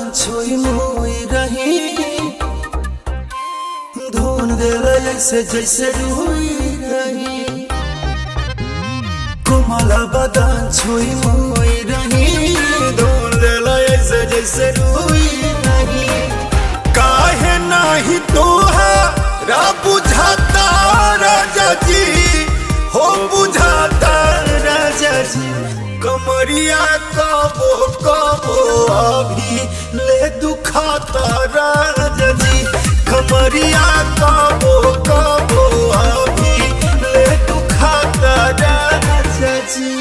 छुई मुई रही धुन देला ऐसे जैसे रुई रही कोमल बदन छुई मुई रही धुन देला ऐसे जैसे रुई रही काहे नाही तोहरा बुझाता राजा जी हो बुझाता राजा जी कमरिया कबो कबो अभी ले दुखाता राजा जी कमरिया कबो कबो अभी ले दुखाता राजा जी।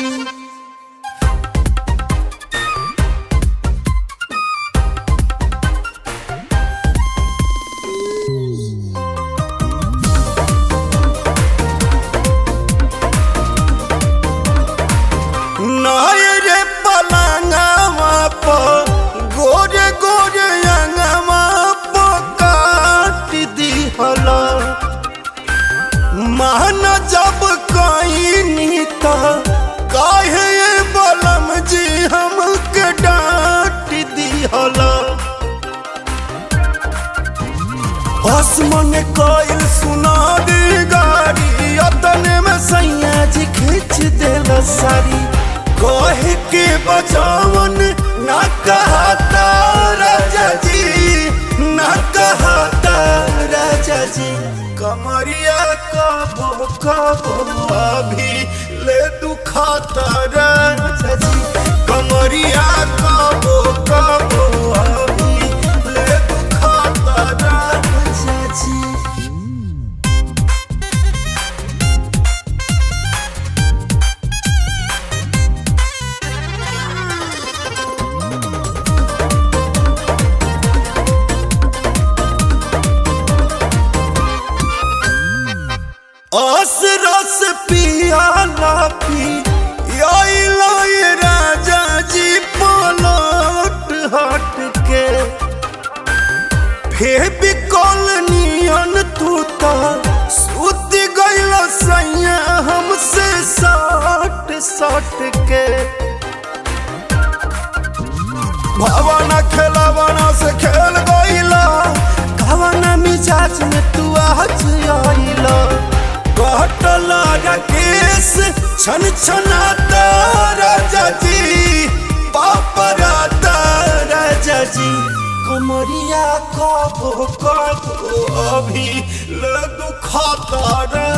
नायरे पलंगवा पर गोरे गोरे अंगवा पर काट दिहला मान जब कहीं तो काहे बलम जी हमके डांट दिहला आसमान कोयल सुना दी गाड़ी अतने में सैया जी खींच देला सारी कहे के बचावन ना कहता राजा जी ना कहता राजा जी कमरिया कबो कबो अभी ले दुखाता राजा जी कमरिया कबो कबो अभी ले दुखाता राजा जी। आस रस पियाला पी ये राजा जी पलट हट के फेबी कॉलोनियन तू तो सुत गइल सैया हमसे सट सट के भावना खेलावना से खेल गइला कवना मिजाज में तू आज आइला कटला केस छन छनाता राजा जी पापराता राजा जी कमरिया कबो कबो अभी ले दुखाता